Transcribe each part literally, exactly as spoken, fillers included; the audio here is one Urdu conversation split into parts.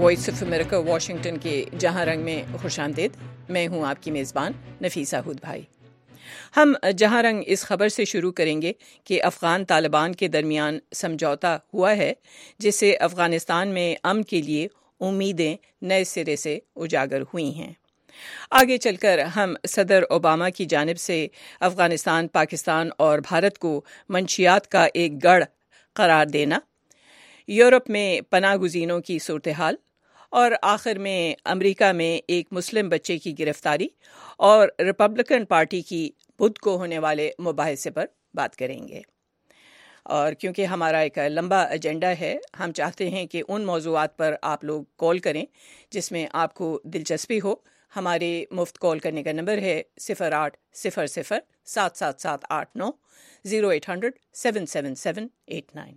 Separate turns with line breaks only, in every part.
وائس آف امریکہ واشنگٹن کے جہاں رنگ میں خوش آمدید. میں ہوں آپ کی میزبان نفیسہ ہود بھائی. ہم جہاں رنگ اس خبر سے شروع کریں گے کہ افغان طالبان کے درمیان سمجھوتا ہوا ہے جس سے افغانستان میں امن کے لیے امیدیں نئے سرے سے اجاگر ہوئی ہیں. آگے چل کر ہم صدر اوباما کی جانب سے افغانستان، پاکستان اور بھارت کو منشیات کا ایک گڑھ قرار دینا، یورپ میں پناہ گزینوں کی صورتحال اور آخر میں امریکہ میں ایک مسلم بچے کی گرفتاری اور ریپبلکن پارٹی کی بدھ کو ہونے والے مباحثے پر بات کریں گے. اور کیونکہ ہمارا ایک لمبا ایجنڈا ہے، ہم چاہتے ہیں کہ ان موضوعات پر آپ لوگ کال کریں جس میں آپ کو دلچسپی ہو. ہمارے مفت کال کرنے کا نمبر ہے صفر آٹھ صفر صفر سات سات سات آٹھ نو zero eight hundred seven seven seven eight nine.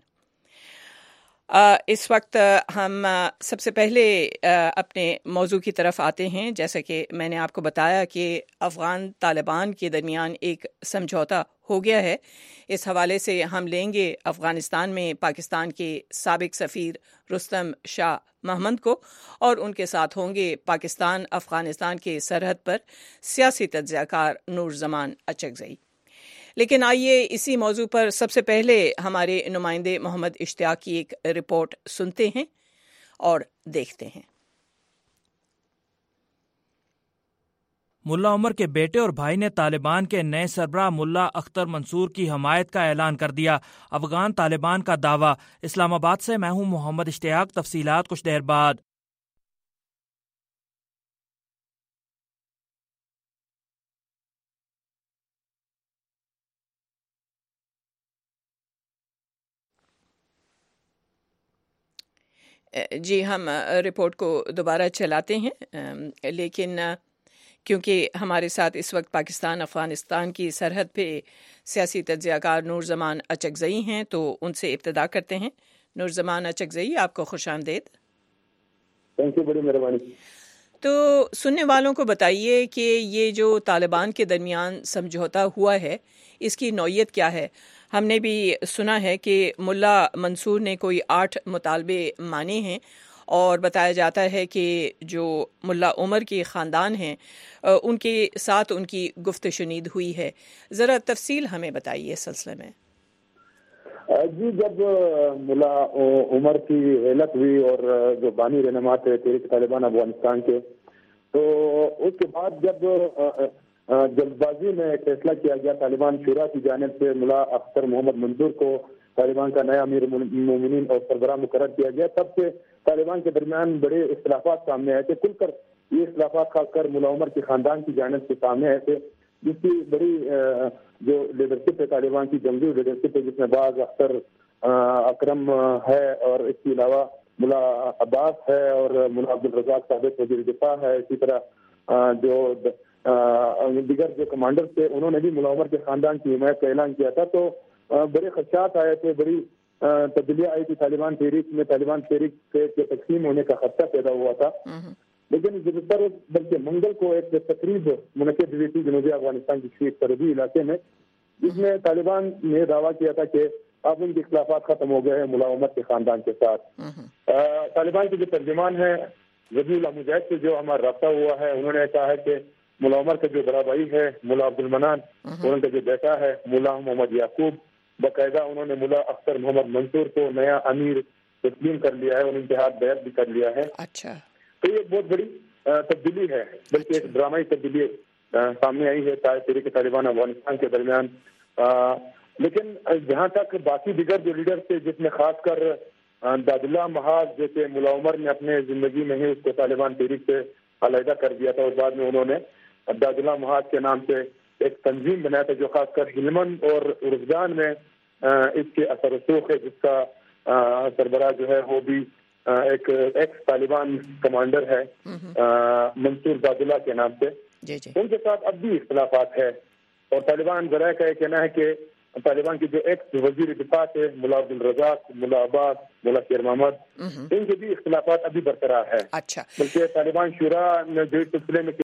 اس وقت ہم سب سے پہلے اپنے موضوع کی طرف آتے ہیں. جیسا کہ میں نے آپ کو بتایا کہ افغان طالبان کے درمیان ایک سمجھوتا ہو گیا ہے. اس حوالے سے ہم لیں گے افغانستان میں پاکستان کے سابق سفیر رستم شاہ محمد کو، اور ان کے ساتھ ہوں گے پاکستان افغانستان کے سرحد پر سیاسی تجزیہ کار نور زمان اچکزئی. لیکن آئیے اسی موضوع پر سب سے پہلے ہمارے نمائندے محمد اشتیاق کی ایک رپورٹ سنتے ہیں اور دیکھتے ہیں.
ملا عمر کے بیٹے اور بھائی نے طالبان کے نئے سربراہ ملا اختر منصور کی حمایت کا اعلان کر دیا. افغان طالبان کا دعویٰ. اسلام آباد سے میں ہوں محمد اشتیاق. تفصیلات کچھ دیر بعد.
جی، ہم رپورٹ کو دوبارہ چلاتے ہیں، لیکن کیونکہ ہمارے ساتھ اس وقت پاکستان افغانستان کی سرحد پہ سیاسی تجزیہ کار نور زمان اچکزئی ہیں تو ان سے ابتدا کرتے ہیں. نور زمان اچکزئی، آپ کو خوش آمدید.
تھینک یو، بڑی مہربانی.
تو سننے والوں کو بتائیے کہ یہ جو طالبان کے درمیان سمجھوتا ہوا ہے اس کی نوعیت کیا ہے؟ ہم نے بھی سنا ہے کہ ملا منصور نے کوئی آٹھ مطالبے مانے ہیں اور بتایا جاتا ہے کہ جو ملا عمر کے خاندان ہیں ان کے ساتھ ان کی گفت شنید ہوئی ہے. ذرا تفصیل ہمیں بتائیے اس سلسلے میں.
جی، جب ملا عمر کی علت ہوئی اور جو بانی رہنما تھے تحریک طالبان افغانستان کے، تو اس کے بعد جب جلد بازی میں فیصلہ کیا گیا طالبان شورا کی جانب سے ملا اختر محمد منظور کو طالبان کا نیا امیر مومنین اور سربراہ مقرر کیا گیا، تب سے طالبان کے درمیان بڑے اختلافات سامنے آئے تھے. کل کر یہ اختلافات خاص کر ملا عمر کے خاندان کی جانب سے سامنے آئے تھے، جس کی بڑی جو لیڈرشپ ہے طالبان کی جنگی لیڈرشپ ہے، جس میں بعض اختر اکرم ہے اور اس کے علاوہ ملا عباس ہے اور ملا عبدالرزاق سابق وزیر دفاع ہے. اسی طرح جو دیگر جو کمانڈر تھے انہوں نے بھی ملا عمر کے خاندان کی حمایت کا اعلان کیا تھا. تو بڑے خدشات آئے تھے، بڑی تبدیلیاں آئی تھی طالبان تحریک میں. طالبان تحریک کے تقسیم ہونے کا خدشہ پیدا ہوا تھا. لیکن زبردر بلکہ منگل کو ایک تقریب منعقد ہوئی تھی جنوبی افغانستان کے شیخ سرحدی علاقے میں، جس میں طالبان نے دعویٰ کیا تھا کہ اب ان کے اختلافات ختم ہو گئے ہیں ملا عمر کے خاندان کے ساتھ. طالبان کے جو ترجمان ہیں ربیع اللہ مجاہد سے جو ہمارا رابطہ ہوا ہے، انہوں نے کہا ہے کہ ملا عمر کا جو بڑا بھائی ہے ملا عبد المنان، ان کا جو بیٹا ہے ملا محمد یعقوب، باقاعدہ انہوں نے ملا اختر محمد منصور کو نیا امیر تسلیم کر لیا ہے اور ان کے ہاتھ بیعت بھی کر لیا ہے. اچھا، تو یہ بہت بڑی تبدیلی ہے، بلکہ ایک ڈرامائی تبدیلی سامنے آئی ہے تحریک طالبان افغانستان کے درمیان. لیکن جہاں تک باقی دیگر جو لیڈر تھے، جس میں خاص کر داد اللہ محاذ جیسے ملا عمر نے اپنے زندگی میں ہی اس کو طالبان تحریک سے علیحدہ کر دیا تھا اور بعد میں انہوں نے داد اللہ محاذ کے نام سے ایک تنظیم بنایا تھا جو خاص کر ہلمند اور ارزگان میں اس کے اثر و رسوخ ہے، جس کا سربراہ جو ہے وہ بھی ایک ایکس طالبان کمانڈر ہے منصور داد اللہ کے نام سے. ان کے ساتھ اب بھی اختلافات ہے اور طالبان ذرائع کا یہ کہنا ہے کہ طالبان کے جو ایکس وزیر دفاع تھے ملا عبدالرزاق، ملا عباس، ملا شیر محمد، ان کے بھی اختلافات ابھی برقرار ہے. بلکہ طالبان شورا نے جو سلسلے میں